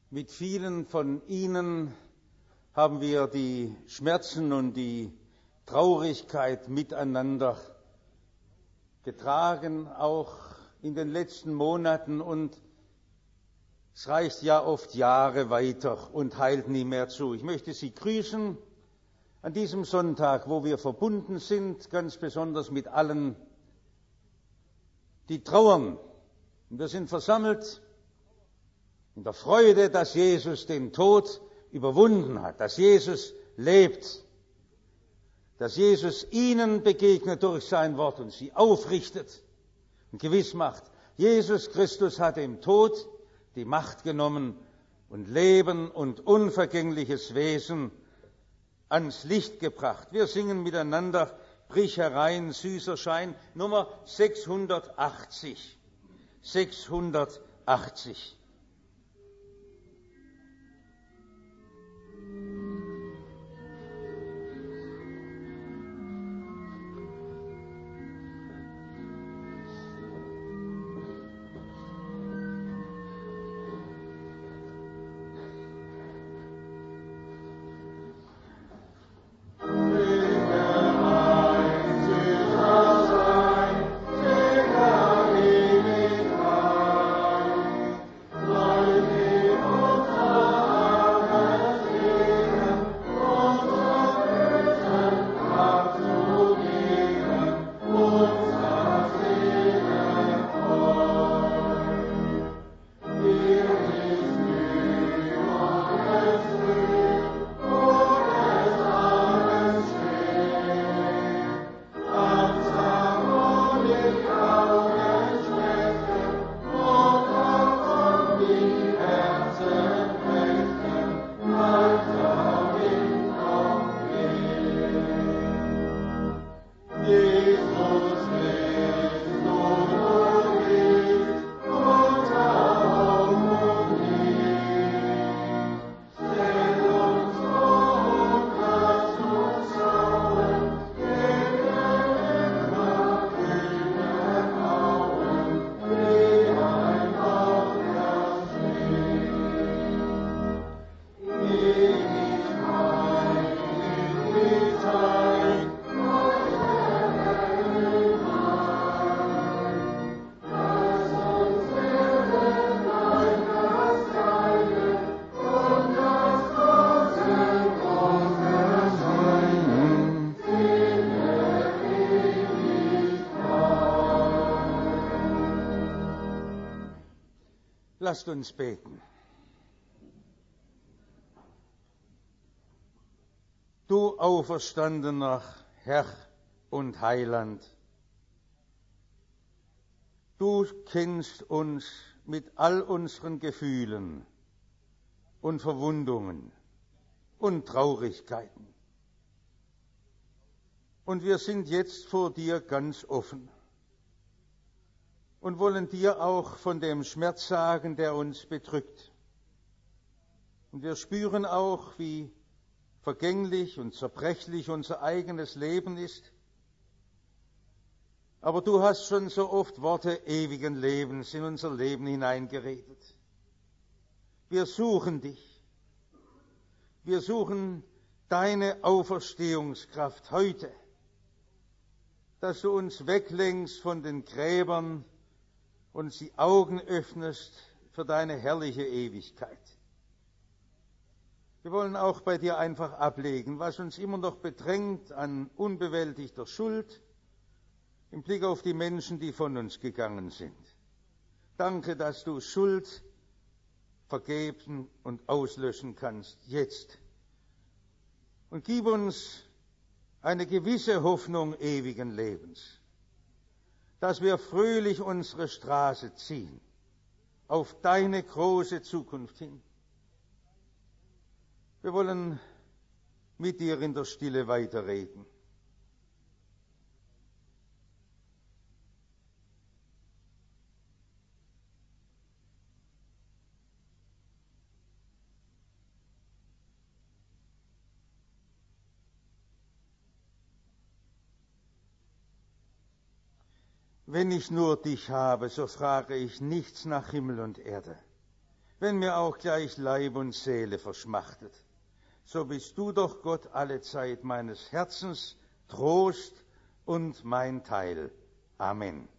Mit vielen von Ihnen haben wir die Schmerzen und die Traurigkeit miteinander getragen, auch in den letzten Monaten, und es reicht ja oft Jahre weiter und heilt nie mehr zu. Ich möchte Sie grüßen an diesem Sonntag, wo wir verbunden sind, ganz besonders mit allen, die trauern. Und wir sind versammelt in der Freude, dass Jesus den Tod überwunden hat, dass Jesus lebt, dass Jesus ihnen begegnet durch sein Wort und sie aufrichtet und gewiss macht, Jesus Christus hat dem Tod die Macht genommen und Leben und unvergängliches Wesen ans Licht gebracht. Wir singen miteinander Brich herein, süßer Schein, Nummer 680. 680. Lasst uns beten. Du auferstandener Herr und Heiland, du kennst uns mit all unseren Gefühlen und Verwundungen und Traurigkeiten. Und wir sind jetzt vor dir ganz offen und wollen dir auch von dem Schmerz sagen, der uns bedrückt. Und wir spüren auch, wie vergänglich und zerbrechlich unser eigenes Leben ist. Aber du hast schon so oft Worte ewigen Lebens in unser Leben hineingeredet. Wir suchen dich. Wir suchen deine Auferstehungskraft heute, dass du uns weglenkst von den Gräbern und die Augen öffnest für deine herrliche Ewigkeit. Wir wollen auch bei dir einfach ablegen, was uns immer noch bedrängt an unbewältigter Schuld im Blick auf die Menschen, die von uns gegangen sind. Danke, dass du Schuld vergeben und auslöschen kannst, jetzt. Und gib uns eine gewisse Hoffnung ewigen Lebens, dass wir fröhlich unsere Straße ziehen, auf deine große Zukunft hin. Wir wollen mit dir in der Stille weiterreden. Wenn ich nur dich habe, so frage ich nichts nach Himmel und Erde. wenn mir auch gleich Leib und Seele verschmachtet. So bist du doch, Gott, allezeit meines Herzens Trost und mein Teil. Amen.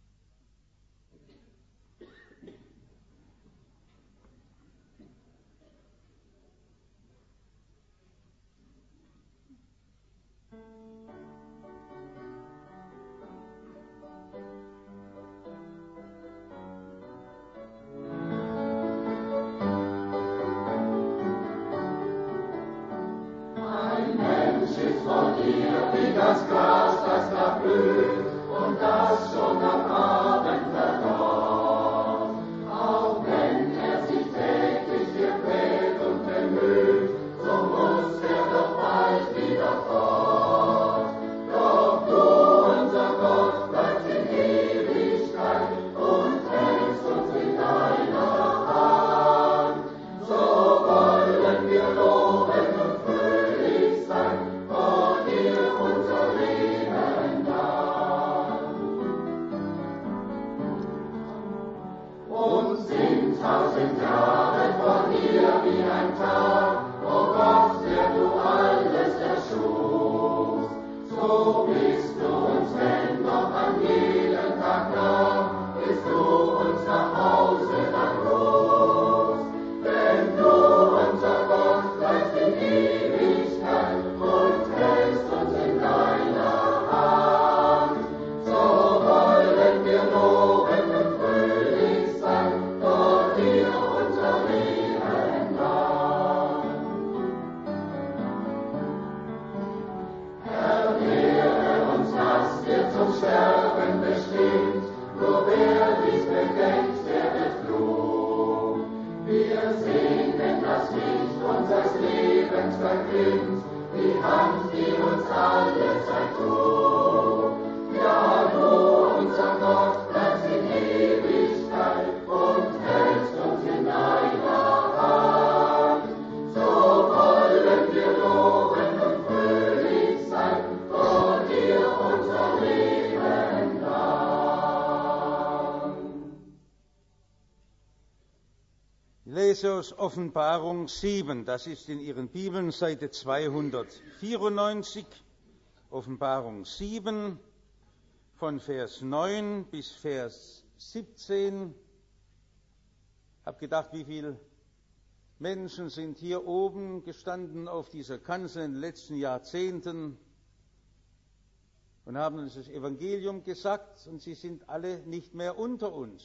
Wie das Gras, das da blüht und das schon am Abend verdorrt. Auch wenn er sich täglich hier quält und bemüht, so muss er doch bald wieder fort. Doch du, unser Gott, bleibst in Ewigkeit und hältst uns in deiner Hand. So wollen wir loben und fröhlich sein, unser Leben lang. Und sind 1000 Jahre vor dir wie ein Tag, o Gott, der du alles erschufst. So bist du uns denn noch an jedem Tag nah, bis du uns nach Hause dann rufst. Denn du, unser Gott, bleibst in Ewigkeit und hältst uns in deiner Hand. So wollen wir loben und fröhlich sein, vor dir unser Leben lang. Erkläre uns, was dir zum Sterben bestimmt, nur wer dies bedenkt, der wird klug. Wir segnen das Licht unseres Lebens verklingt, die Hand, die uns alle Zeit tut. Ja, du, unser Gott, bleibst in Ewigkeit und hältst uns in deiner Hand. So wollen wir loben und fröhlich sein, vor dir unser Leben lang. Ich lese aus Offenbarung 7, das ist in Ihren Bibeln Seite 294, Offenbarung 7, von Vers 9 bis Vers 17. Ich habe gedacht, wie viele Menschen sind hier oben gestanden auf dieser Kanzel in den letzten Jahrzehnten und haben uns das Evangelium gesagt, und sie sind alle nicht mehr unter uns.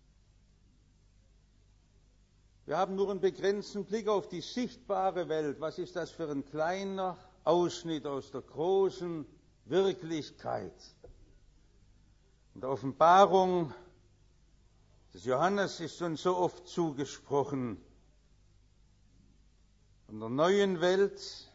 Wir haben nur einen begrenzten Blick auf die sichtbare Welt. Was ist das für ein kleiner Ausschnitt aus der großen Wirklichkeit? Und die Offenbarung des Johannes ist uns so oft zugesprochen. Von der neuen Welt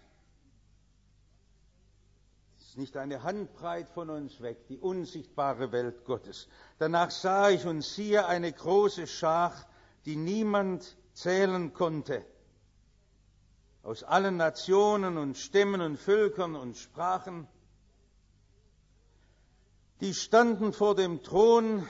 ist nicht eine Handbreit von uns weg, die unsichtbare Welt Gottes. Danach sah ich und siehe eine große Schar, die niemand zählen konnte, aus allen Nationen und Stämmen und Völkern und Sprachen. Die standen vor dem Thron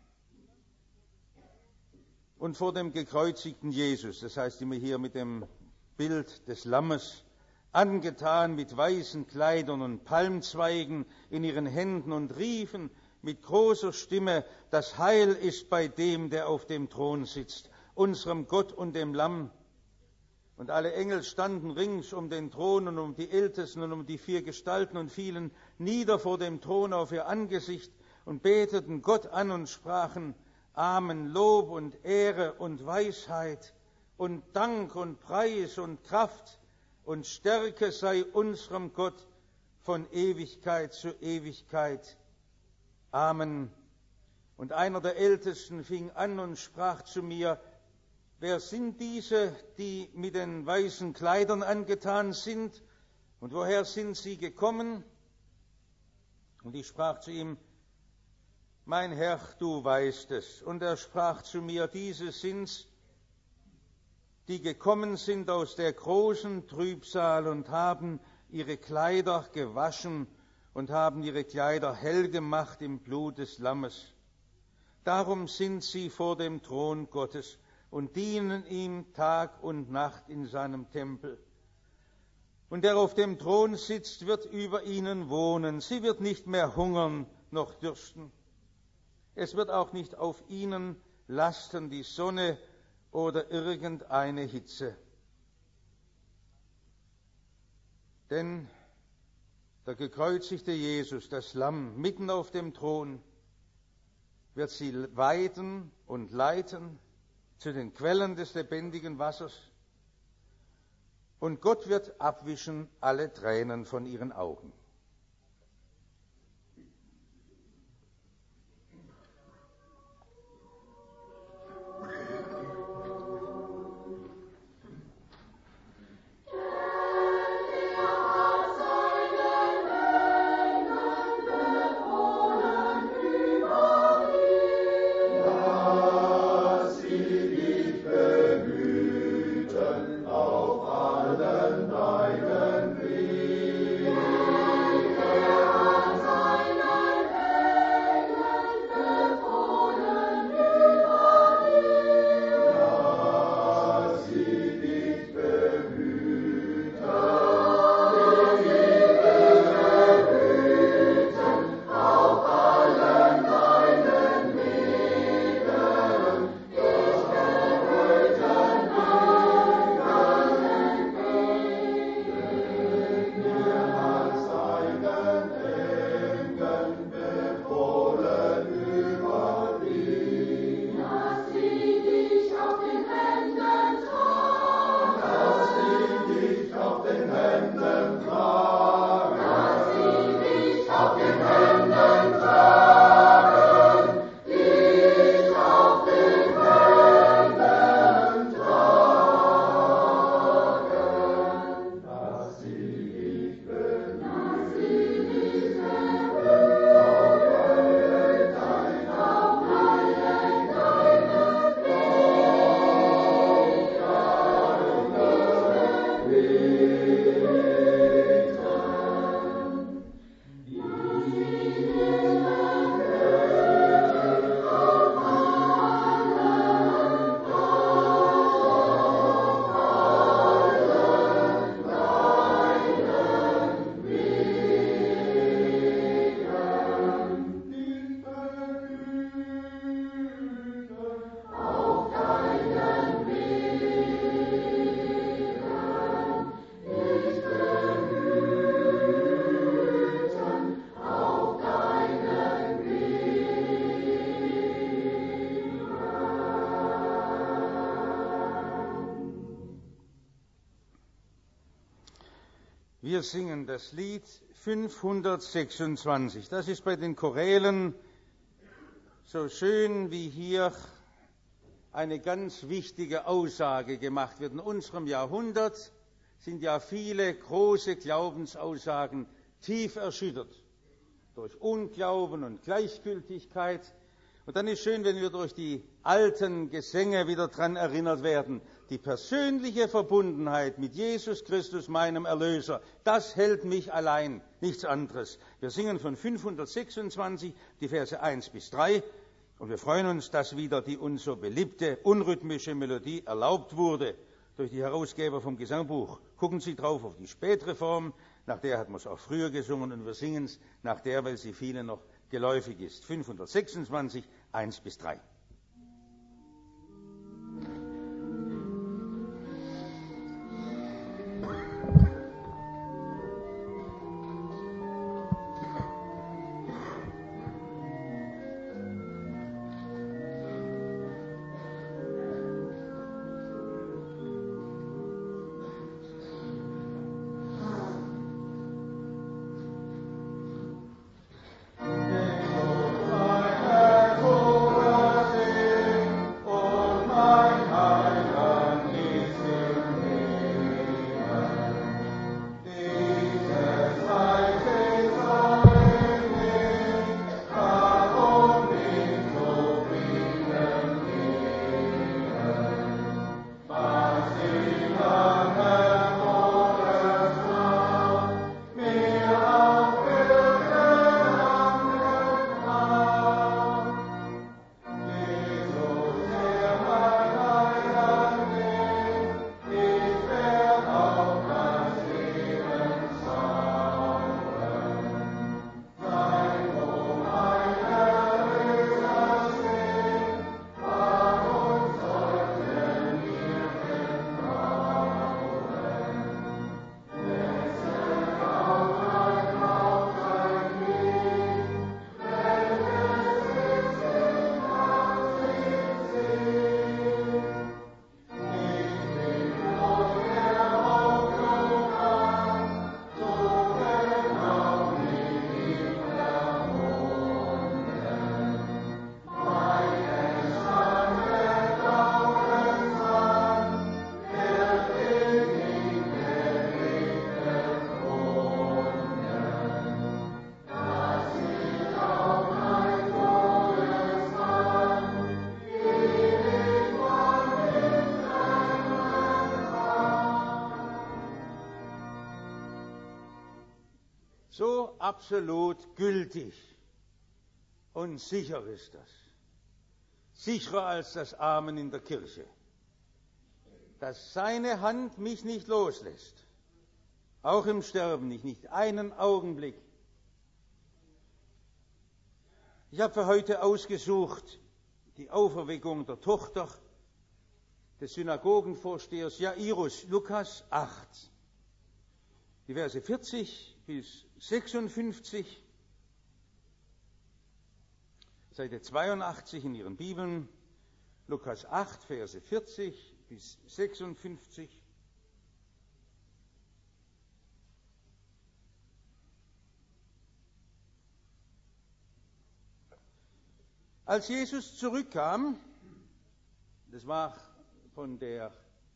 und vor dem gekreuzigten Jesus, das heißt immer hier mit dem Bild des Lammes, angetan mit weißen Kleidern und Palmzweigen in ihren Händen, und riefen mit großer Stimme: Das Heil ist bei dem, der auf dem Thron sitzt, unserem Gott und dem Lamm. Und alle Engel standen rings um den Thron und um die Ältesten und um die 4 Gestalten und fielen nieder vor dem Thron auf ihr Angesicht und beteten Gott an und sprachen: Amen, Lob und Ehre und Weisheit und Dank und Preis und Kraft und Stärke sei unserem Gott von Ewigkeit zu Ewigkeit. Amen. Und einer der Ältesten fing an und sprach zu mir: Wer sind diese, die mit den weißen Kleidern angetan sind, und woher sind sie gekommen? Und ich sprach zu ihm: Mein Herr, du weißt es. Und er sprach zu mir: Diese sind's, die gekommen sind aus der großen Trübsal und haben ihre Kleider gewaschen und haben ihre Kleider hell gemacht im Blut des Lammes. Darum sind sie vor dem Thron Gottes und dienen ihm Tag und Nacht in seinem Tempel. Und der auf dem Thron sitzt, wird über ihnen wohnen. Sie wird nicht mehr hungern noch dürsten. Es wird auch nicht auf ihnen lasten die Sonne oder irgendeine Hitze. Denn der gekreuzigte Jesus, das Lamm, mitten auf dem Thron, wird sie weiden und leiten zu den Quellen des lebendigen Wassers. Und Gott wird abwischen alle Tränen von ihren Augen. Wir singen das Lied 526. Das ist bei den Chorälen so schön, wie hier eine ganz wichtige Aussage gemacht wird. In unserem Jahrhundert sind ja viele große Glaubensaussagen tief erschüttert durch Unglauben und Gleichgültigkeit. Und dann ist schön, wenn wir durch die alten Gesänge wieder daran erinnert werden, die persönliche Verbundenheit mit Jesus Christus, meinem Erlöser, das hält mich allein, nichts anderes. Wir singen von 526 die Verse 1 bis 3 und wir freuen uns, dass wieder die uns so beliebte, unrhythmische Melodie erlaubt wurde durch die Herausgeber vom Gesangbuch. Gucken Sie drauf auf die Spätreform, nach der hat man es auch früher gesungen und wir singen es nach der, weil sie vielen noch geläufig ist. 526, 1 bis 3. Oh, so absolut gültig und sicher ist das. Sicherer als das Amen in der Kirche. Dass seine Hand mich nicht loslässt. Auch im Sterben nicht einen Augenblick. Ich habe für heute ausgesucht die Auferweckung der Tochter des Synagogenvorstehers Jairus, Lukas 8, die Verse 40 bis 56, Seite 82 in Ihren Bibeln, Lukas 8, Verse 40 bis 56. Als Jesus zurückkam, das war von der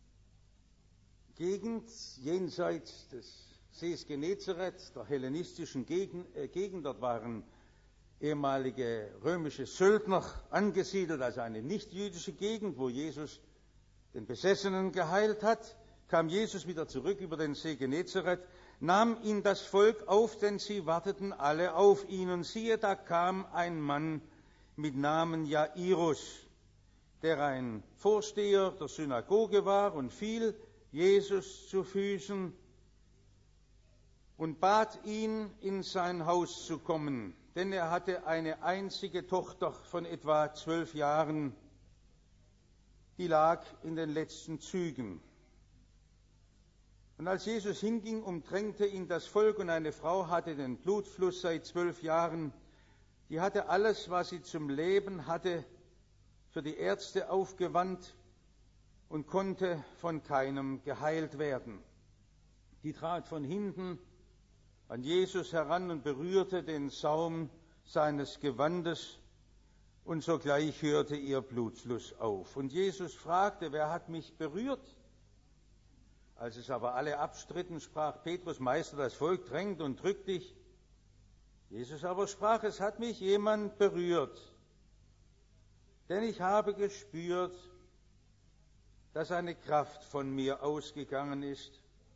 Gegend jenseits des Sees Genezareth, der hellenistischen Gegend, dort waren ehemalige römische Söldner angesiedelt, also eine nichtjüdische Gegend, wo Jesus den Besessenen geheilt hat, kam Jesus wieder zurück über den See Genezareth, nahm ihn das Volk auf, denn sie warteten alle auf ihn. Und siehe, da kam ein Mann mit Namen Jairus, der ein Vorsteher der Synagoge war, und fiel Jesus zu Füßen und bat ihn, in sein Haus zu kommen, denn er hatte eine einzige Tochter von etwa 12 Jahren, die lag in den letzten Zügen. Und als Jesus hinging, umdrängte ihn das Volk, und eine Frau hatte den Blutfluss seit 12 Jahren. Die hatte alles, was sie zum Leben hatte, für die Ärzte aufgewandt und konnte von keinem geheilt werden. Die trat von hinten an Jesus heran und berührte den Saum seines Gewandes, und sogleich hörte ihr Blutfluss auf. Und Jesus fragte, wer hat mich berührt? Als es aber alle abstritten, sprach Petrus, Meister, das Volk drängt und drückt dich. Jesus aber sprach, es hat mich jemand berührt, denn ich habe gespürt, dass eine Kraft von mir ausgegangen ist.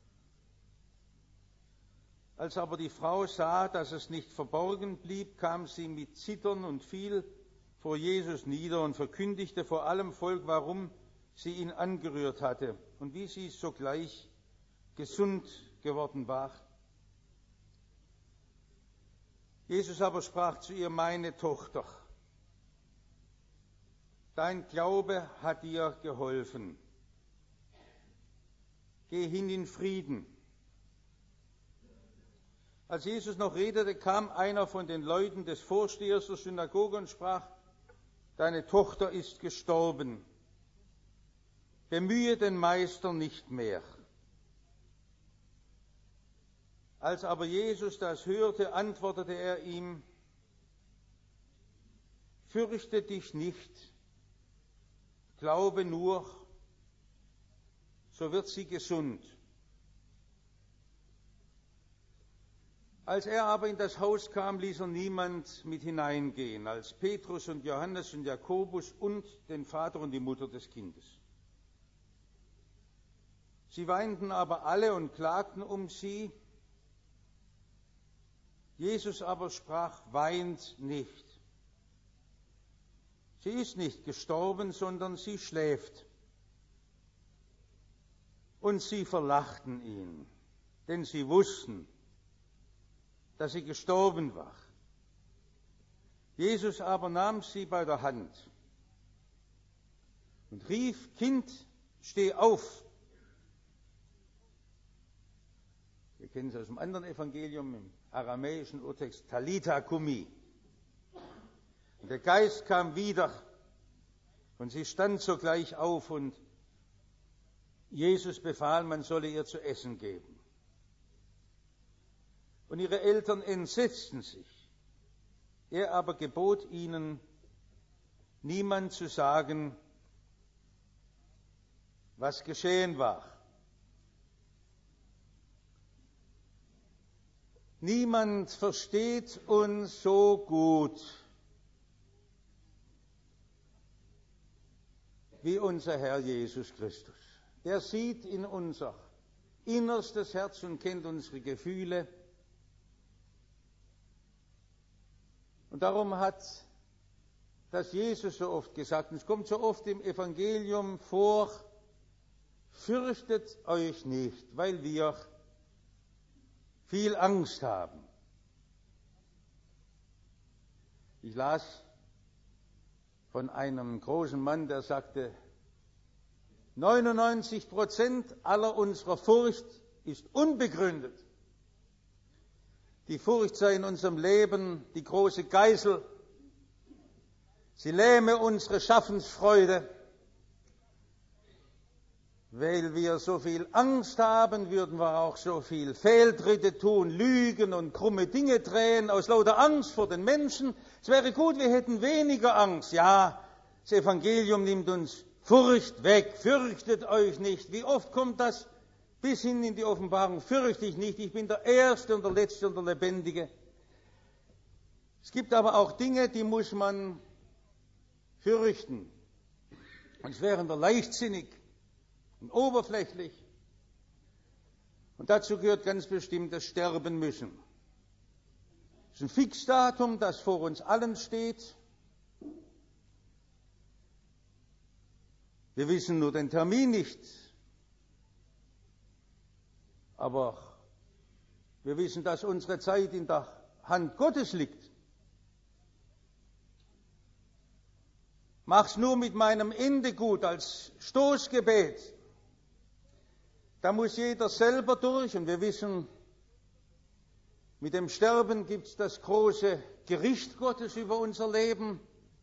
Als aber die Frau sah, dass es nicht verborgen blieb, kam sie mit Zittern und fiel vor Jesus nieder und verkündigte vor allem Volk, warum sie ihn angerührt hatte und wie sie sogleich gesund geworden war. Jesus aber sprach zu ihr, meine Tochter, dein Glaube hat dir geholfen. Geh hin in Frieden. Als Jesus noch redete, kam einer von den Leuten des Vorstehers der Synagoge und sprach, deine Tochter ist gestorben. Bemühe den Meister nicht mehr. Als aber Jesus das hörte, antwortete er ihm, fürchte dich nicht, glaube nur, so wird sie gesund. Als er aber in das Haus kam, ließ er niemand mit hineingehen, als Petrus und Johannes und Jakobus und den Vater und die Mutter des Kindes. Sie weinten aber alle und klagten um sie. Jesus aber sprach, weint nicht. Sie ist nicht gestorben, sondern sie schläft. Und sie verlachten ihn, denn sie wussten, dass sie gestorben war. Jesus aber nahm sie bei der Hand und rief, Kind, steh auf. Wir kennen es aus dem anderen Evangelium, im aramäischen Urtext, Talitha Kumi. Und der Geist kam wieder und sie stand sogleich auf und Jesus befahl, man solle ihr zu essen geben. Und ihre Eltern entsetzten sich. Er aber gebot ihnen, niemand zu sagen, was geschehen war. Niemand versteht uns so gut wie unser Herr Jesus Christus. Er sieht in unser innerstes Herz und kennt unsere Gefühle. Und darum hat das Jesus so oft gesagt, und es kommt so oft im Evangelium vor, fürchtet euch nicht, weil wir viel Angst haben. Ich las von einem großen Mann, der sagte, 99% aller unserer Furcht ist unbegründet. Die Furcht sei in unserem Leben die große Geißel. Sie lähme unsere Schaffensfreude. Weil wir so viel Angst haben, würden wir auch so viel Fehltritte tun, lügen und krumme Dinge drehen, aus lauter Angst vor den Menschen. Es wäre gut, wir hätten weniger Angst. Ja, das Evangelium nimmt uns Furcht weg, fürchtet euch nicht. Wie oft kommt das bis hin in die Offenbarung? Fürchte ich nicht, ich bin der Erste und der Letzte und der Lebendige. Es gibt aber auch Dinge, die muss man fürchten. Und es wären wir leichtsinnig und oberflächlich. Und dazu gehört ganz bestimmt das Sterben müssen. Es ist ein Fixdatum, das vor uns allen steht. Wir wissen nur den Termin nicht. Aber wir wissen, dass unsere Zeit in der Hand Gottes liegt. Mach's nur mit meinem Ende gut als Stoßgebet. Da muss jeder selber durch, und wir wissen, mit dem Sterben gibt es das große Gericht Gottes über unser Leben,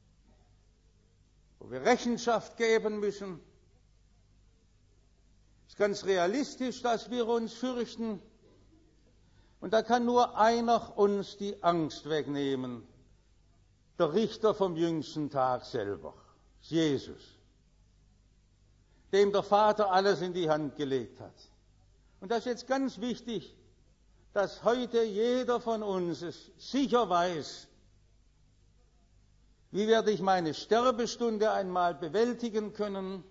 wo wir Rechenschaft geben müssen. Es ist ganz realistisch, dass wir uns fürchten, und da kann nur einer uns die Angst wegnehmen, der Richter vom jüngsten Tag selber, Jesus, dem der Vater alles in die Hand gelegt hat. Und das ist jetzt ganz wichtig, dass heute jeder von uns es sicher weiß, wie werde ich meine Sterbestunde einmal bewältigen können.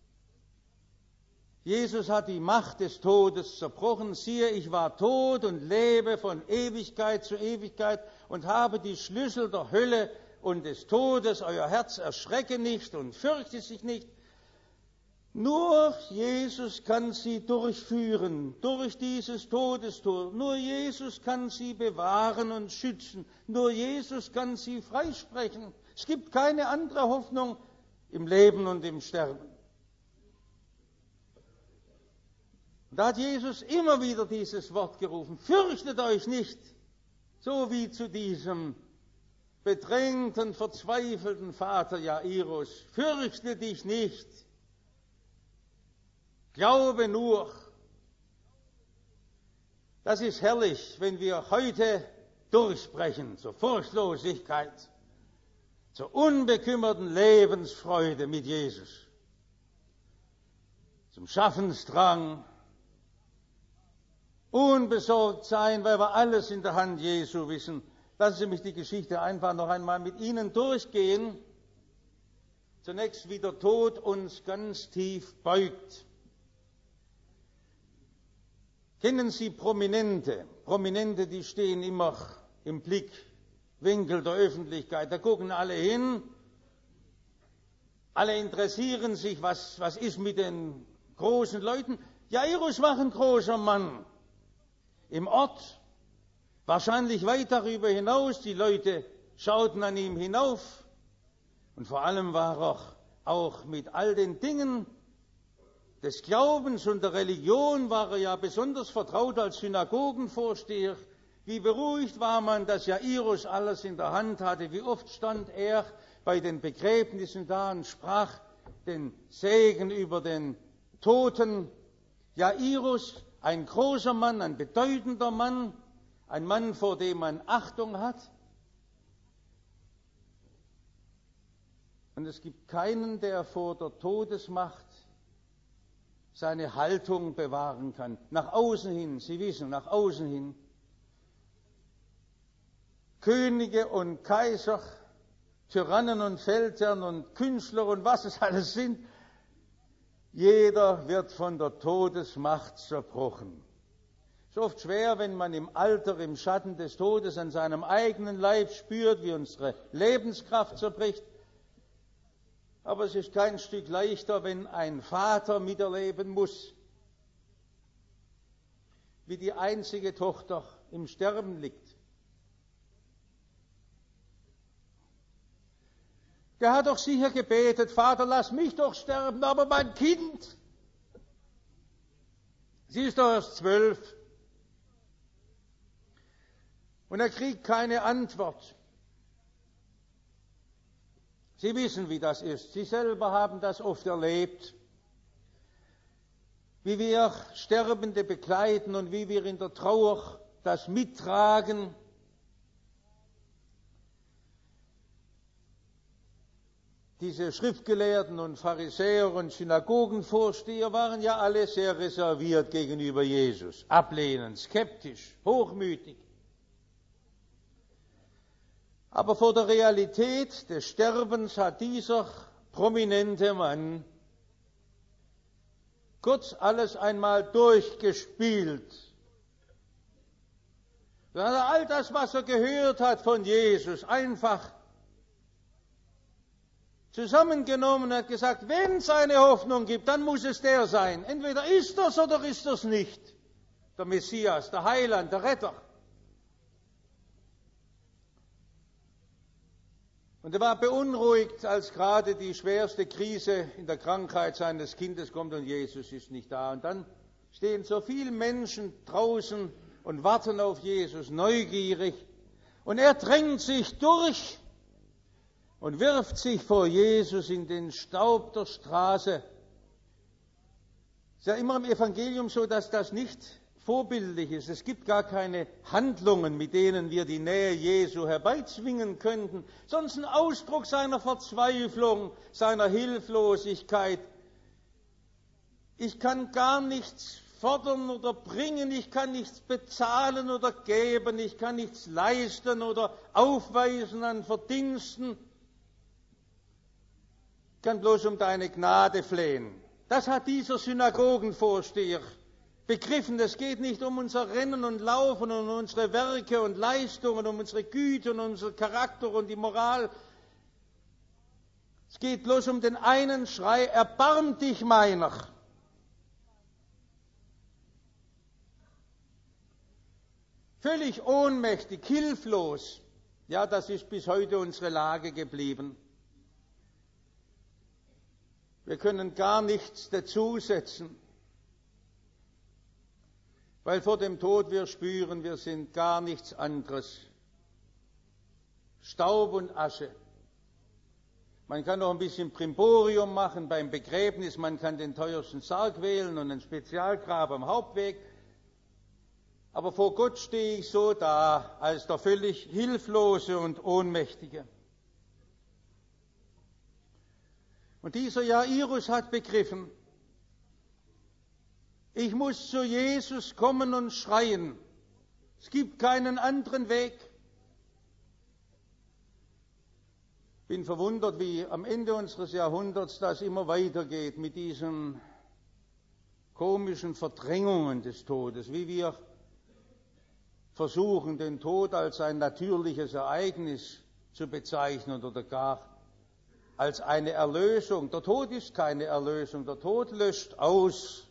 Jesus hat die Macht des Todes zerbrochen. Siehe, ich war tot und lebe von Ewigkeit zu Ewigkeit und habe die Schlüssel der Hölle und des Todes. Euer Herz erschrecke nicht und fürchte sich nicht. Nur Jesus kann sie durchführen, durch dieses Todestor. Nur Jesus kann sie bewahren und schützen. Nur Jesus kann sie freisprechen. Es gibt keine andere Hoffnung im Leben und im Sterben. Da hat Jesus immer wieder dieses Wort gerufen: Fürchtet euch nicht, so wie zu diesem bedrängten, verzweifelten Vater Jairus. Fürchte dich nicht. Glaube nur. Das ist herrlich, wenn wir heute durchbrechen zur Furchtlosigkeit, zur unbekümmerten Lebensfreude mit Jesus, zum Schaffensdrang, unbesorgt sein, weil wir alles in der Hand Jesu wissen. Lassen Sie mich die Geschichte einfach noch einmal mit Ihnen durchgehen. Zunächst, wie der Tod uns ganz tief beugt. Kennen Sie Prominente? Prominente, die stehen immer im Blickwinkel der Öffentlichkeit. Da gucken alle hin. Alle interessieren sich, was ist mit den großen Leuten. Jairus war ein großer Mann im Ort, wahrscheinlich weit darüber hinaus. Die Leute schauten an ihm hinauf. Und vor allem war er auch mit all den Dingen des Glaubens und der Religion war er ja besonders vertraut als Synagogenvorsteher. Wie beruhigt war man, dass Jairus alles in der Hand hatte. Wie oft stand er bei den Begräbnissen da und sprach den Segen über den Toten. Jairus, ein großer Mann, ein bedeutender Mann, ein Mann, vor dem man Achtung hat. Und es gibt keinen, der vor der Todesmacht seine Haltung bewahren kann. Nach außen hin, Sie wissen, nach außen hin. Könige und Kaiser, Tyrannen und Feldherren und Künstler und was es alles sind, jeder wird von der Todesmacht zerbrochen. Es ist oft schwer, wenn man im Alter, im Schatten des Todes an seinem eigenen Leib spürt, wie unsere Lebenskraft zerbricht. Aber es ist kein Stück leichter, wenn ein Vater miterleben muss, wie die einzige Tochter im Sterben liegt. Der hat doch sicher gebetet, Vater, lass mich doch sterben, aber mein Kind, sie ist doch erst 12. Und er kriegt keine Antwort. Sie wissen, wie das ist. Sie selber haben das oft erlebt, wie wir Sterbende begleiten und wie wir in der Trauer das mittragen. Diese Schriftgelehrten und Pharisäer und Synagogenvorsteher waren ja alle sehr reserviert gegenüber Jesus, ablehnend, skeptisch, hochmütig. Aber vor der Realität des Sterbens hat dieser prominente Mann kurz alles einmal durchgespielt. Dann hat er all das, was er gehört hat von Jesus, einfach zusammengenommen und hat gesagt, wenn es eine Hoffnung gibt, dann muss es der sein. Entweder ist das oder ist das nicht. Der Messias, der Heiland, der Retter. Und er war beunruhigt, als gerade die schwerste Krise in der Krankheit seines Kindes kommt und Jesus ist nicht da. Und dann stehen so viele Menschen draußen und warten auf Jesus, neugierig. Und er drängt sich durch und wirft sich vor Jesus in den Staub der Straße. Es ist ja immer im Evangelium so, dass das nicht vorbildlich ist. Es gibt gar keine Handlungen, mit denen wir die Nähe Jesu herbeizwingen könnten, sondern ein Ausdruck seiner Verzweiflung, seiner Hilflosigkeit. Ich kann gar nichts fordern oder bringen, ich kann nichts bezahlen oder geben, ich kann nichts leisten oder aufweisen an Verdiensten. Ich kann bloß um deine Gnade flehen. Das hat dieser Synagogenvorsteher begriffen. Es geht nicht um unser Rennen und Laufen und unsere Werke und Leistungen, um unsere Güte und unseren Charakter und die Moral. Es geht bloß um den einen Schrei, erbarm dich meiner. Völlig ohnmächtig, hilflos. Ja, das ist bis heute unsere Lage geblieben. Wir können gar nichts dazusetzen, weil vor dem Tod wir spüren, wir sind gar nichts anderes. Staub und Asche. Man kann noch ein bisschen Primborium machen beim Begräbnis, man kann den teuersten Sarg wählen und ein Spezialgrab am Hauptweg. Aber vor Gott stehe ich so da, als der völlig Hilflose und Ohnmächtige. Und dieser Jairus hat begriffen, ich muss zu Jesus kommen und schreien. Es gibt keinen anderen Weg. Ich bin verwundert, wie am Ende unseres Jahrhunderts das immer weitergeht mit diesen komischen Verdrängungen des Todes, wie wir versuchen, den Tod als ein natürliches Ereignis zu bezeichnen oder gar als eine Erlösung. Der Tod ist keine Erlösung, der Tod löscht aus.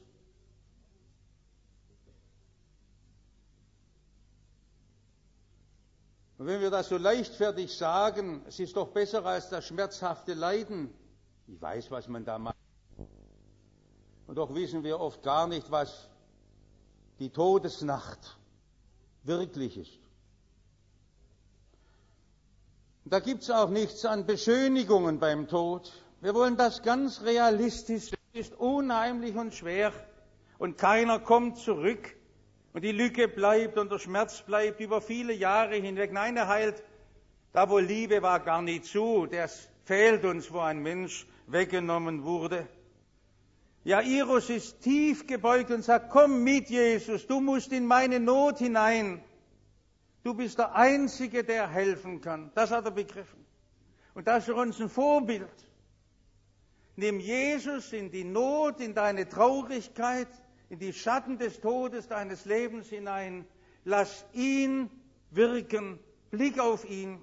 Und wenn wir das so leichtfertig sagen, es ist doch besser als das schmerzhafte Leiden. Ich weiß, was man da macht. Und doch wissen wir oft gar nicht, was die Todesnacht wirklich ist. Und da gibt es auch nichts an Beschönigungen beim Tod. Wir wollen das ganz realistisch. Es ist unheimlich und schwer und keiner kommt zurück. Und die Lücke bleibt und der Schmerz bleibt über viele Jahre hinweg. Nein, er heilt, da wo Liebe war, gar nicht zu. Das fehlt uns, wo ein Mensch weggenommen wurde. Jairus ist tief gebeugt und sagt, komm mit, Jesus, du musst in meine Not hinein. Du bist der Einzige, der helfen kann. Das hat er begriffen. Und das ist für uns ein Vorbild. Nimm Jesus in die Not, in deine Traurigkeit, in die Schatten des Todes deines Lebens hinein. Lass ihn wirken. Blick auf ihn.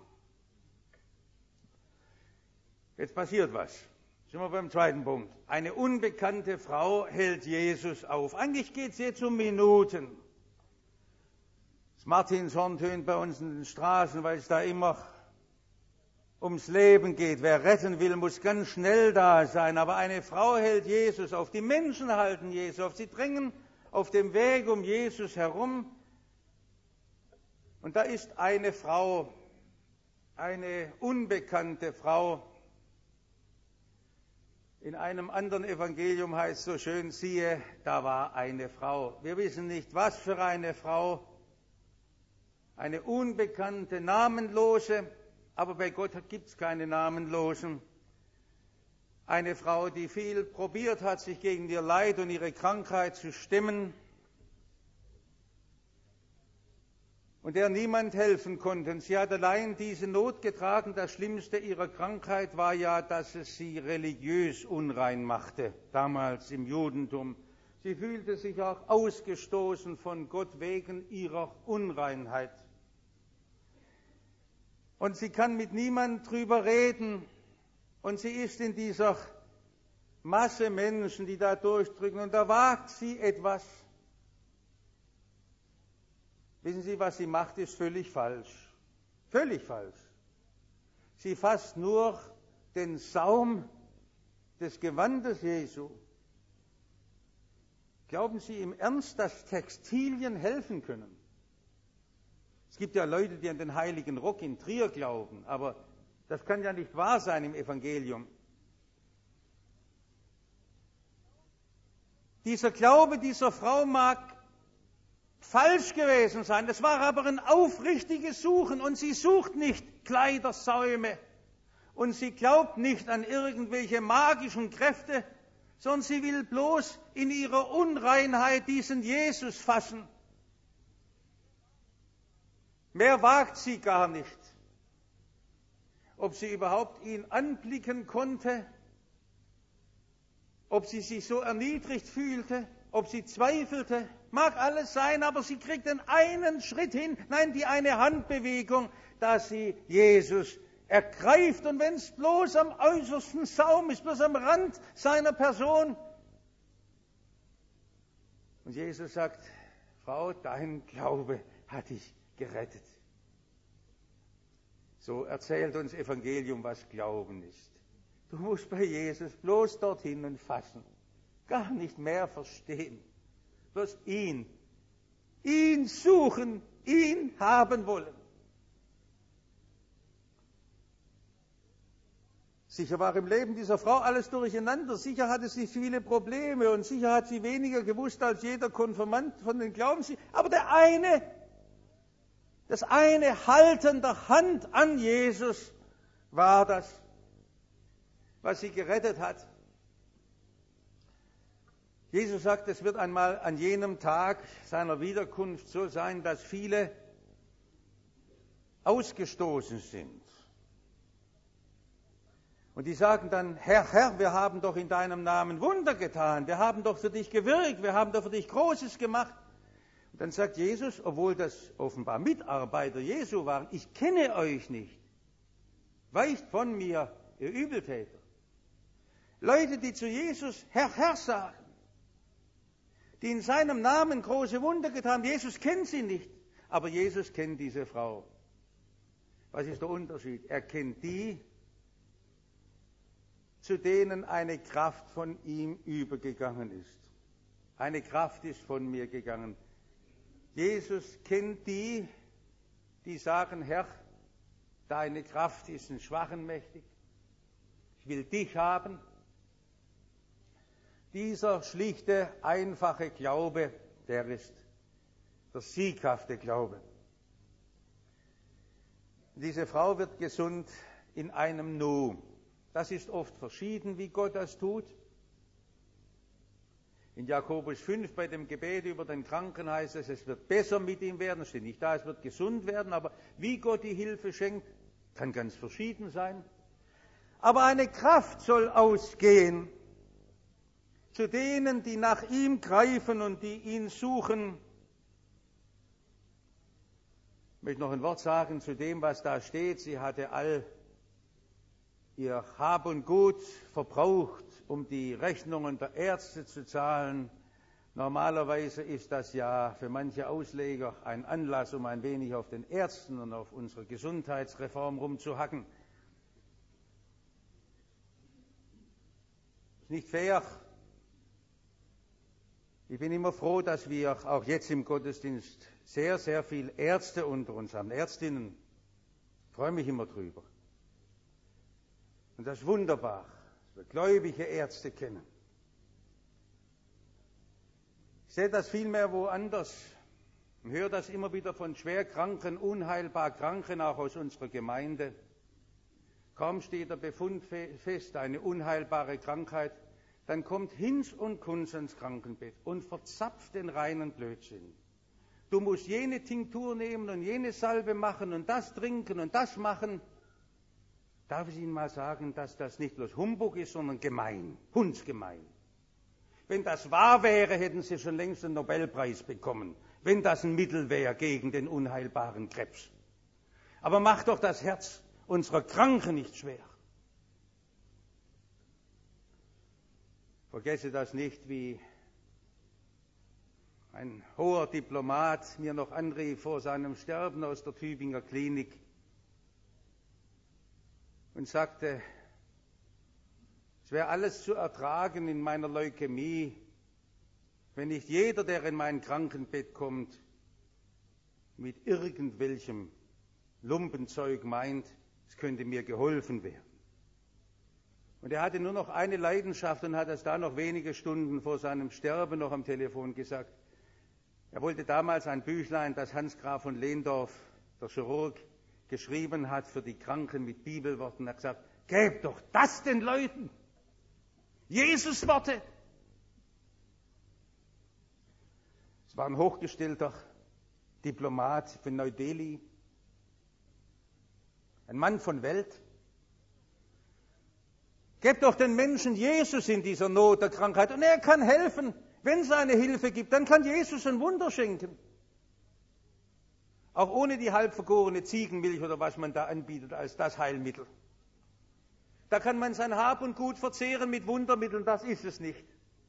Jetzt passiert was. Sind wir beim zweiten Punkt. Eine unbekannte Frau hält Jesus auf. Eigentlich geht es jetzt um Minuten. Das Martinshorn tönt bei uns in den Straßen, weil es da immer ums Leben geht. Wer retten will, muss ganz schnell da sein. Aber eine Frau hält Jesus auf. Die Menschen halten Jesus auf. Sie drängen auf dem Weg um Jesus herum. Und da ist eine Frau, eine unbekannte Frau. In einem anderen Evangelium heißt es so schön, siehe, da war eine Frau. Wir wissen nicht, was für eine Frau. Eine unbekannte, namenlose, aber bei Gott gibt es keine Namenlosen. Eine Frau, die viel probiert hat, sich gegen ihr Leid und ihre Krankheit zu stemmen und der niemand helfen konnte. Und sie hat allein diese Not getragen. Das Schlimmste ihrer Krankheit war ja, dass es sie religiös unrein machte, damals im Judentum. Sie fühlte sich auch ausgestoßen von Gott wegen ihrer Unreinheit. Und sie kann mit niemand drüber reden. Und sie ist in dieser Masse Menschen, die da durchdrücken. Und da wagt sie etwas. Wissen Sie, was sie macht, ist völlig falsch. Völlig falsch. Sie fasst nur den Saum des Gewandes Jesu. Glauben Sie im Ernst, dass Textilien helfen können? Es gibt ja Leute, die an den heiligen Rock in Trier glauben, aber das kann ja nicht wahr sein im Evangelium. Dieser Glaube dieser Frau mag falsch gewesen sein, es war aber ein aufrichtiges Suchen und sie sucht nicht Kleidersäume und sie glaubt nicht an irgendwelche magischen Kräfte, sondern sie will bloß in ihrer Unreinheit diesen Jesus fassen. Mehr wagt sie gar nicht. Ob sie überhaupt ihn anblicken konnte, ob sie sich so erniedrigt fühlte, ob sie zweifelte, mag alles sein, aber sie kriegt den einen Schritt hin, nein, die eine Handbewegung, dass sie Jesus ergreift. Und wenn es bloß am äußersten Saum ist, bloß am Rand seiner Person. Und Jesus sagt, Frau, dein Glaube hat dich gerettet. So erzählt uns Evangelium, was Glauben ist. Du musst bei Jesus bloß dorthin und fassen. Gar nicht mehr verstehen. Bloß ihn suchen, ihn haben wollen. Sicher war im Leben dieser Frau alles durcheinander. Sicher hatte sie viele Probleme und sicher hat sie weniger gewusst als jeder Konfirmand von den Glaubens. Aber das eine Halten der Hand an Jesus war das, was sie gerettet hat. Jesus sagt, es wird einmal an jenem Tag seiner Wiederkunft so sein, dass viele ausgestoßen sind. Und die sagen dann, Herr, Herr, wir haben doch in deinem Namen Wunder getan, wir haben doch für dich gewirkt, wir haben doch für dich Großes gemacht. Und dann sagt Jesus, obwohl das offenbar Mitarbeiter Jesu waren, ich kenne euch nicht. Weicht von mir, ihr Übeltäter. Leute, die zu Jesus Herr, Herr sagen, die in seinem Namen große Wunder getan haben. Jesus kennt sie nicht, aber Jesus kennt diese Frau. Was ist der Unterschied? Er kennt die, zu denen eine Kraft von ihm übergegangen ist. Eine Kraft ist von mir gegangen. Jesus kennt die, die sagen, Herr, deine Kraft ist in Schwachen mächtig. Ich will dich haben. Dieser schlichte, einfache Glaube, der ist der sieghafte Glaube. Diese Frau wird gesund in einem Nu. Das ist oft verschieden, wie Gott das tut. In Jakobus 5 bei dem Gebet über den Kranken heißt es wird besser mit ihm werden. Es steht nicht da, es wird gesund werden, aber wie Gott die Hilfe schenkt, kann ganz verschieden sein. Aber eine Kraft soll ausgehen. zu denen, die nach ihm greifen und die ihn suchen. Ich möchte noch ein Wort sagen zu dem, was da steht. Sie hatte all ihr Hab und Gut verbraucht, um die Rechnungen der Ärzte zu zahlen. Normalerweise ist das ja für manche Ausleger ein Anlass, um ein wenig auf den Ärzten und auf unsere Gesundheitsreform rumzuhacken. Ist nicht fair. Ich bin immer froh, dass wir auch jetzt im Gottesdienst sehr, sehr viele Ärzte unter uns haben, Ärztinnen. Ich freue mich immer drüber. Und das ist wunderbar, dass wir gläubige Ärzte kennen. Ich sehe das vielmehr woanders. Ich höre das immer wieder von Schwerkranken, unheilbar Kranken, auch aus unserer Gemeinde. Kaum steht der Befund fest, eine unheilbare Krankheit, dann kommt Hinz und Kunz ins Krankenbett und verzapft den reinen Blödsinn. Du musst jene Tinktur nehmen und jene Salbe machen und das trinken und das machen. Darf ich Ihnen mal sagen, dass das nicht bloß Humbug ist, sondern gemein, hundsgemein. Wenn das wahr wäre, hätten Sie schon längst einen Nobelpreis bekommen, wenn das ein Mittel wäre gegen den unheilbaren Krebs. Aber macht doch das Herz unserer Kranken nicht schwer. Vergesse das nicht, wie ein hoher Diplomat mir noch anrief vor seinem Sterben aus der Tübinger Klinik und sagte, es wäre alles zu ertragen in meiner Leukämie, wenn nicht jeder, der in mein Krankenbett kommt, mit irgendwelchem Lumpenzeug meint, es könnte mir geholfen werden. Und er hatte nur noch eine Leidenschaft und hat es da noch wenige Stunden vor seinem Sterben noch am Telefon gesagt. Er wollte damals ein Büchlein, das Hans Graf von Lehndorff, der Chirurg, geschrieben hat für die Kranken mit Bibelworten. Er hat gesagt, gebt doch das den Leuten. Jesus-Worte. Es war ein hochgestellter Diplomat von Neu-Delhi, ein Mann von Welt. Gebt doch den Menschen Jesus in dieser Not der Krankheit und er kann helfen. Wenn es eine Hilfe gibt, dann kann Jesus ein Wunder schenken. Auch ohne die halbvergorene Ziegenmilch oder was man da anbietet als das Heilmittel. Da kann man sein Hab und Gut verzehren mit Wundermitteln, das ist es nicht.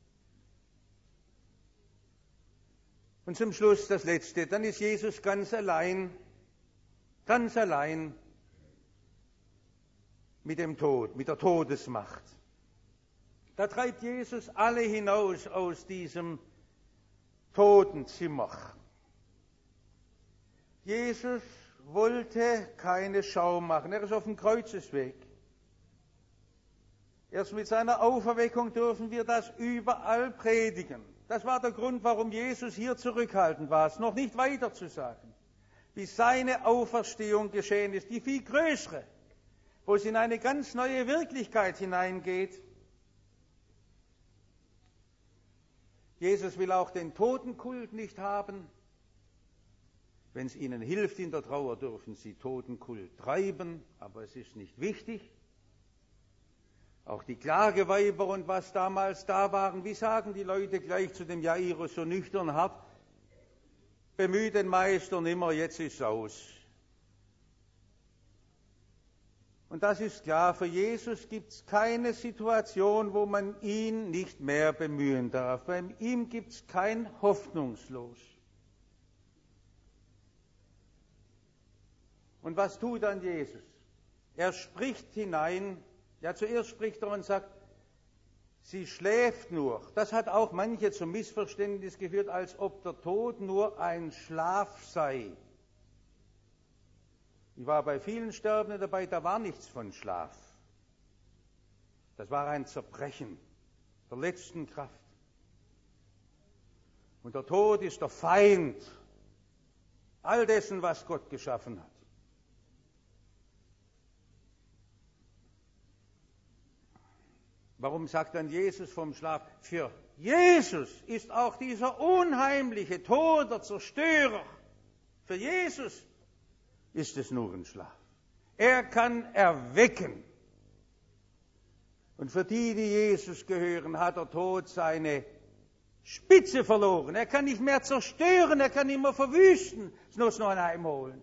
Und zum Schluss das Letzte, dann ist Jesus ganz allein mit dem Tod, mit der Todesmacht. Da treibt Jesus alle hinaus aus diesem Totenzimmer. Jesus wollte keine Schau machen, er ist auf dem Kreuzesweg. Erst mit seiner Auferweckung dürfen wir das überall predigen. Das war der Grund, warum Jesus hier zurückhaltend war, es noch nicht weiter zu sagen, bis seine Auferstehung geschehen ist, die viel größere, wo es in eine ganz neue Wirklichkeit hineingeht. Jesus will auch den Totenkult nicht haben. Wenn es ihnen hilft in der Trauer, dürfen sie Totenkult treiben, aber es ist nicht wichtig. Auch die Klageweiber und was damals da waren, wie sagen die Leute gleich zu dem Jairus so nüchtern hart, bemüht den Meister nimmer, jetzt ist's aus. Und das ist klar, für Jesus gibt es keine Situation, wo man ihn nicht mehr bemühen darf. Bei ihm gibt es kein Hoffnungslos. Und was tut dann Jesus? Er spricht hinein, ja zuerst spricht er und sagt, sie schläft nur. Das hat auch manche zum Missverständnis geführt, als ob der Tod nur ein Schlaf sei. Ich war bei vielen Sterbenden dabei, da war nichts von Schlaf. Das war ein Zerbrechen der letzten Kraft. Und der Tod ist der Feind all dessen, was Gott geschaffen hat. Warum sagt dann Jesus vom Schlaf? Für Jesus ist auch dieser unheimliche Tod der Zerstörer. Für Jesus ist es nur ein Schlaf. Er kann erwecken. Und für die, die Jesus gehören, hat der Tod seine Spitze verloren. Er kann nicht mehr zerstören, er kann nicht mehr verwüsten. Es muss noch heimholen.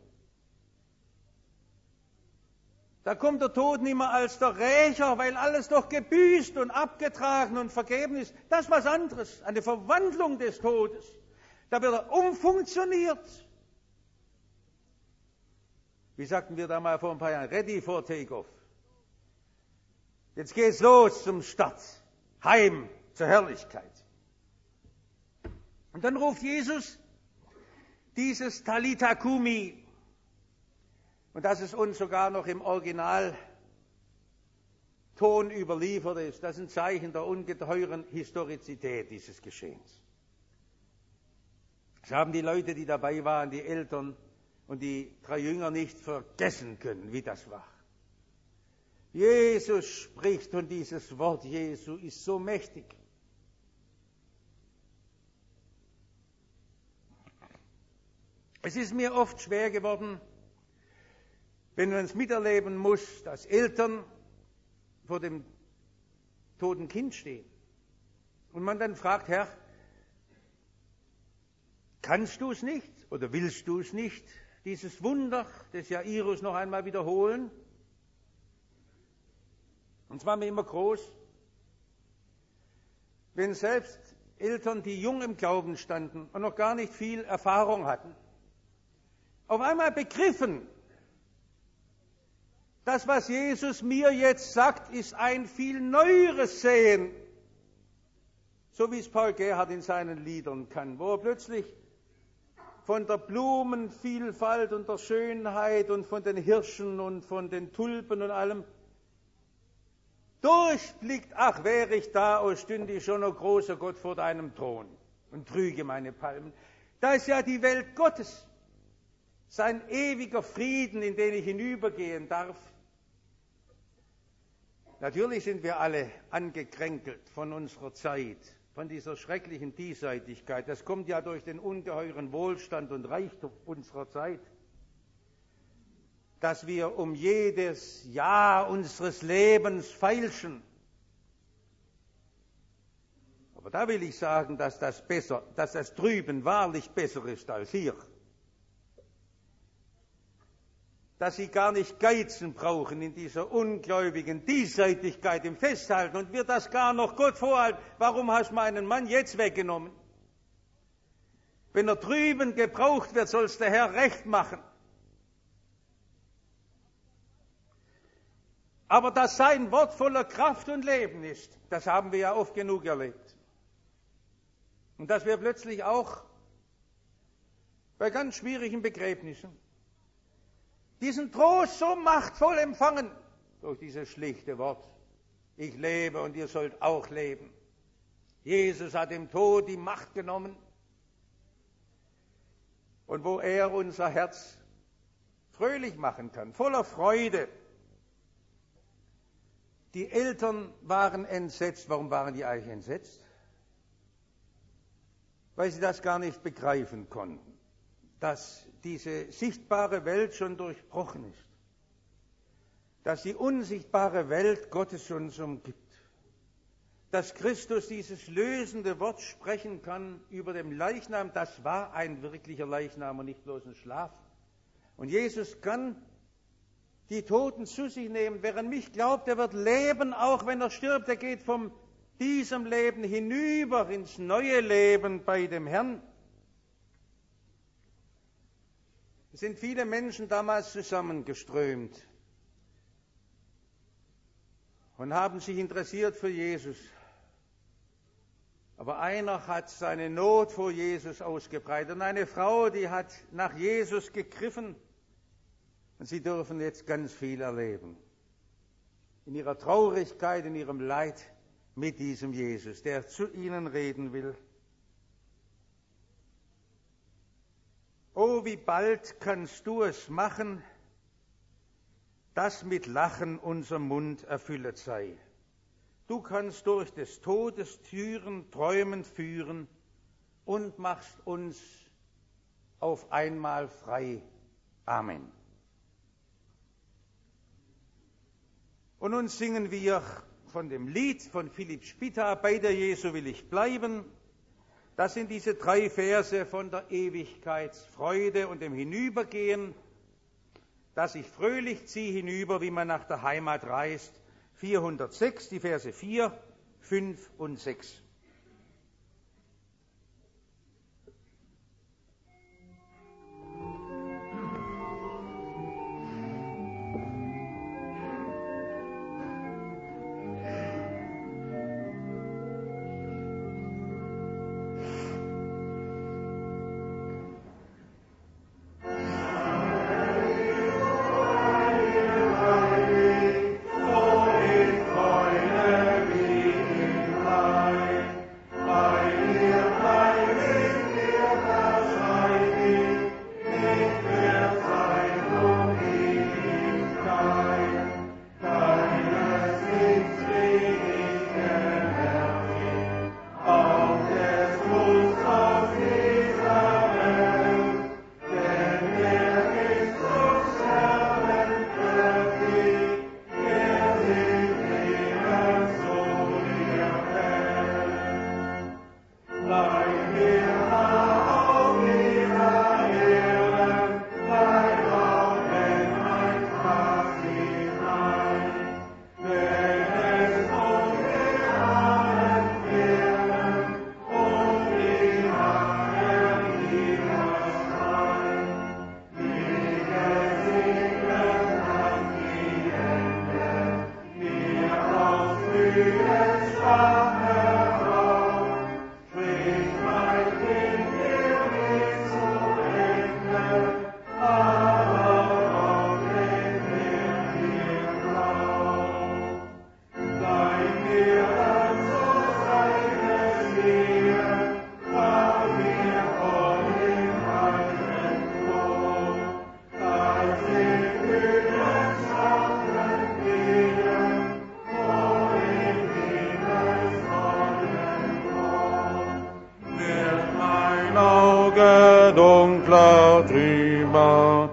Da kommt der Tod nicht mehr als der Rächer, weil alles doch gebüßt und abgetragen und vergeben ist. Das ist was anderes, eine Verwandlung des Todes. Da wird er umfunktioniert. Wie sagten wir da mal vor ein paar Jahren? Ready for Takeoff. Jetzt geht's los zum Start. Heim zur Herrlichkeit. Und dann ruft Jesus dieses Talitha Cumi. Und dass es uns sogar noch im Originalton überliefert ist, das ist ein Zeichen der ungeheuren Historizität dieses Geschehens. Das haben die Leute, die dabei waren, die Eltern und die 3 Jünger nicht vergessen können, wie das war. Jesus spricht und dieses Wort Jesu ist so mächtig. Es ist mir oft schwer geworden, wenn man es miterleben muss, dass Eltern vor dem toten Kind stehen und man dann fragt, Herr, kannst du es nicht oder willst du es nicht, dieses Wunder des Jairus noch einmal wiederholen? Und zwar mir immer groß, wenn selbst Eltern, die jung im Glauben standen und noch gar nicht viel Erfahrung hatten, auf einmal begriffen, das, was Jesus mir jetzt sagt, ist ein viel neueres Sehen, so wie es Paul Gerhardt in seinen Liedern kann, wo er plötzlich von der Blumenvielfalt und der Schönheit und von den Hirschen und von den Tulpen und allem durchblickt, ach, wäre ich da, o stünde ich schon, o großer Gott, vor deinem Thron und trüge meine Palmen. Da ist ja die Welt Gottes, sein ewiger Frieden, in den ich hinübergehen darf. Natürlich sind wir alle angekränkelt von unserer Zeit, von dieser schrecklichen Diesseitigkeit. Das kommt ja durch den ungeheuren Wohlstand und Reichtum unserer Zeit, dass wir um jedes Jahr unseres Lebens feilschen. Aber da will ich sagen, dass das drüben wahrlich besser ist als hier. Dass sie gar nicht geizen brauchen in dieser ungläubigen Diesseitigkeit im Festhalten und wir das gar noch Gott vorhalten. Warum hast du meinen Mann jetzt weggenommen? Wenn er drüben gebraucht wird, soll es der Herr recht machen. Aber dass sein Wort voller Kraft und Leben ist, das haben wir ja oft genug erlebt. Und dass wir plötzlich auch bei ganz schwierigen Begräbnissen diesen Trost so machtvoll empfangen durch dieses schlichte Wort. Ich lebe und ihr sollt auch leben. Jesus hat dem Tod die Macht genommen. Und wo er unser Herz fröhlich machen kann, voller Freude. Die Eltern waren entsetzt. Warum waren die eigentlich entsetzt? Weil sie das gar nicht begreifen konnten, dass diese sichtbare Welt schon durchbrochen ist, dass die unsichtbare Welt Gottes uns umgibt, dass Christus dieses lösende Wort sprechen kann über dem Leichnam, das war ein wirklicher Leichnam und nicht bloß ein Schlaf. Und Jesus kann die Toten zu sich nehmen. Wer an mich glaubt, der wird leben, auch wenn er stirbt. Er geht von diesem Leben hinüber ins neue Leben bei dem Herrn. Es sind viele Menschen damals zusammengeströmt und haben sich interessiert für Jesus. Aber einer hat seine Not vor Jesus ausgebreitet und eine Frau, die hat nach Jesus gegriffen. Und sie dürfen jetzt ganz viel erleben. In ihrer Traurigkeit, in ihrem Leid mit diesem Jesus, der zu ihnen reden will. Oh, wie bald kannst du es machen, dass mit Lachen unser Mund erfüllet sei. Du kannst durch des Todes Türen träumend führen und machst uns auf einmal frei. Amen. Und nun singen wir von dem Lied von Philipp Spitta, bei der Jesu will ich bleiben. Das sind diese 3 Verse von der Ewigkeitsfreude und dem Hinübergehen, dass ich fröhlich ziehe hinüber, wie man nach der Heimat reist. 406, die Verse 4, 5 und 6. dunkler Trümer.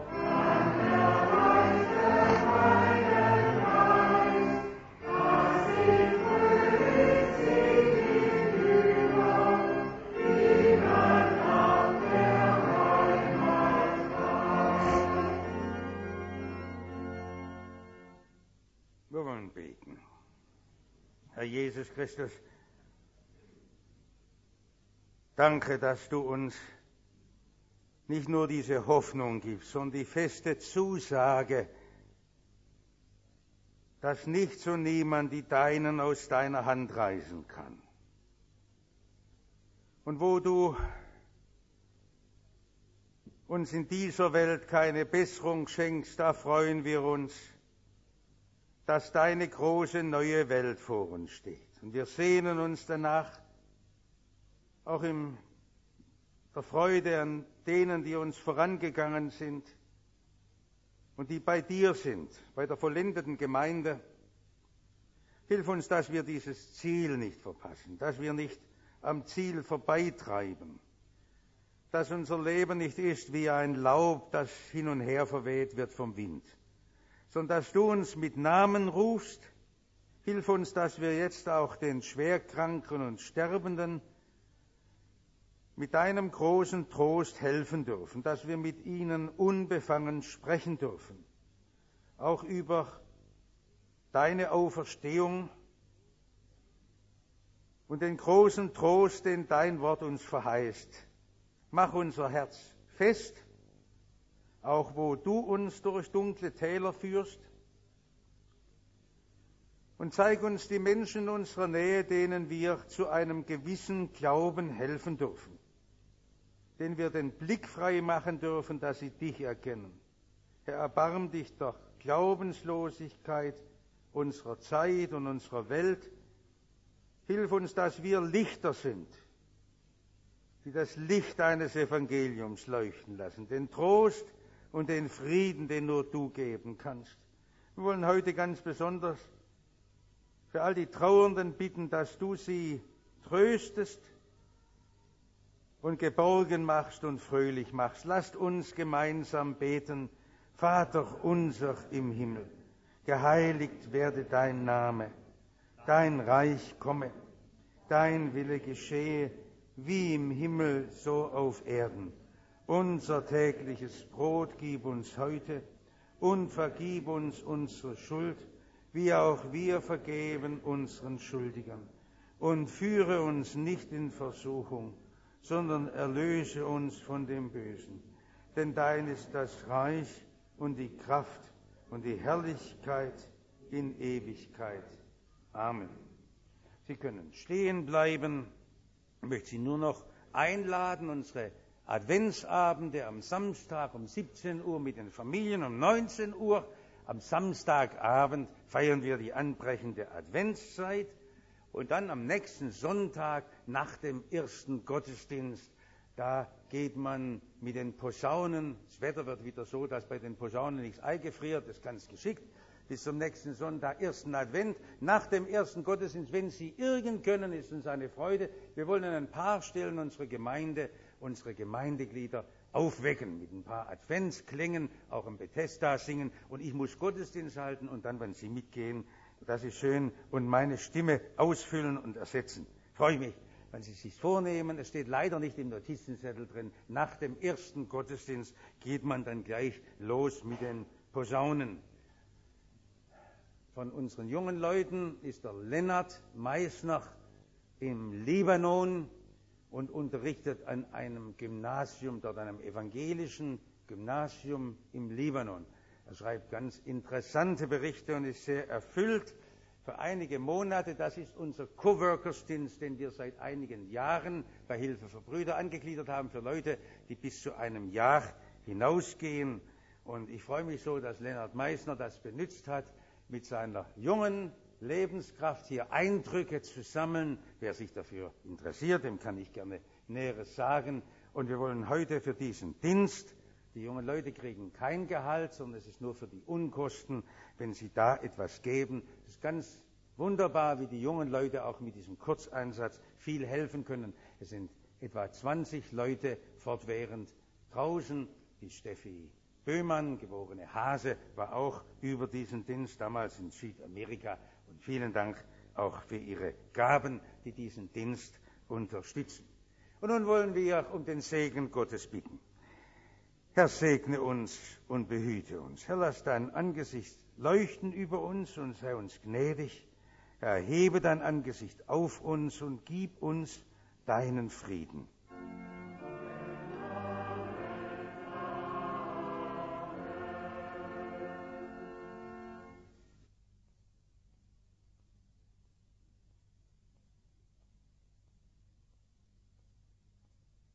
Wir wollen beten. Herr Jesus Christus, danke, dass du uns nicht nur diese Hoffnung gibst, sondern die feste Zusage, dass nichts und niemand die Deinen aus deiner Hand reißen kann. Und wo du uns in dieser Welt keine Besserung schenkst, da freuen wir uns, dass deine große neue Welt vor uns steht. Und wir sehnen uns danach, auch in der Freude an denen, die uns vorangegangen sind und die bei dir sind, bei der vollendeten Gemeinde. Hilf uns, dass wir dieses Ziel nicht verpassen, dass wir nicht am Ziel vorbeitreiben, dass unser Leben nicht ist wie ein Laub, das hin und her verweht wird vom Wind, sondern dass du uns mit Namen rufst. Hilf uns, dass wir jetzt auch den Schwerkranken und Sterbenden mit deinem großen Trost helfen dürfen, dass wir mit ihnen unbefangen sprechen dürfen, auch über deine Auferstehung und den großen Trost, den dein Wort uns verheißt. Mach unser Herz fest, auch wo du uns durch dunkle Täler führst, und zeig uns die Menschen in unserer Nähe, denen wir zu einem gewissen Glauben helfen dürfen, denen wir den Blick frei machen dürfen, dass sie dich erkennen. Herr, erbarm dich der Glaubenslosigkeit unserer Zeit und unserer Welt. Hilf uns, dass wir Lichter sind, die das Licht deines Evangeliums leuchten lassen, den Trost und den Frieden, den nur du geben kannst. Wir wollen heute ganz besonders für all die Trauernden bitten, dass du sie tröstest und geborgen machst und fröhlich machst. Lasst uns gemeinsam beten. Vater unser im Himmel, geheiligt werde dein Name. dein Reich komme, dein Wille geschehe, wie im Himmel, so auf Erden. Unser tägliches Brot gib uns heute und vergib uns unsere Schuld, wie auch wir vergeben unseren Schuldigern. Und führe uns nicht in Versuchung, sondern erlöse uns von dem Bösen. Denn dein ist das Reich und die Kraft und die Herrlichkeit in Ewigkeit. Amen. Sie können stehen bleiben. Ich möchte Sie nur noch einladen, unsere Adventsabende am Samstag um 17 Uhr mit den Familien, um 19 Uhr. Am Samstagabend feiern wir die anbrechende Adventszeit. Und dann am nächsten Sonntag nach dem ersten Gottesdienst, da geht man mit den Posaunen. Das Wetter wird wieder so, dass bei den Posaunen nichts eingefriert, das ist ganz geschickt. Bis zum nächsten Sonntag, ersten Advent, nach dem ersten Gottesdienst, wenn Sie irgend können, ist uns eine Freude. Wir wollen an ein paar Stellen unsere Gemeindeglieder aufwecken mit ein paar Adventsklängen, auch im Bethesda singen. Und ich muss Gottesdienst halten und dann, wenn Sie mitgehen, das ist schön, und meine Stimme ausfüllen und ersetzen. Freue mich, wenn Sie es sich vornehmen. Es steht leider nicht im Notizenzettel drin. Nach dem ersten Gottesdienst geht man dann gleich los mit den Posaunen. Von unseren jungen Leuten ist der Lennart Meissner im Libanon und unterrichtet an einem Gymnasium, dort einem evangelischen Gymnasium im Libanon. Er schreibt ganz interessante Berichte und ist sehr erfüllt. Für einige Monate, das ist unser Coworkersdienst, den wir seit einigen Jahren bei Hilfe für Brüder angegliedert haben, für Leute, die bis zu einem Jahr hinausgehen. Und ich freue mich so, dass Lennart Meissner das benutzt hat, mit seiner jungen Lebenskraft hier Eindrücke zu sammeln. Wer sich dafür interessiert, dem kann ich gerne Näheres sagen. Und wir wollen heute für diesen Dienst, die jungen Leute kriegen kein Gehalt, sondern es ist nur für die Unkosten, wenn sie da etwas geben. Es ist ganz wunderbar, wie die jungen Leute auch mit diesem Kurzeinsatz viel helfen können. Es sind etwa 20 Leute fortwährend draußen. Die Steffi Böhmann, geborene Hase, war auch über diesen Dienst damals in Südamerika. Und vielen Dank auch für Ihre Gaben, die diesen Dienst unterstützen. Und nun wollen wir um den Segen Gottes bitten. Herr, segne uns und behüte uns. Herr, lass dein Angesicht leuchten über uns und sei uns gnädig. Herr, hebe dein Angesicht auf uns und gib uns deinen Frieden.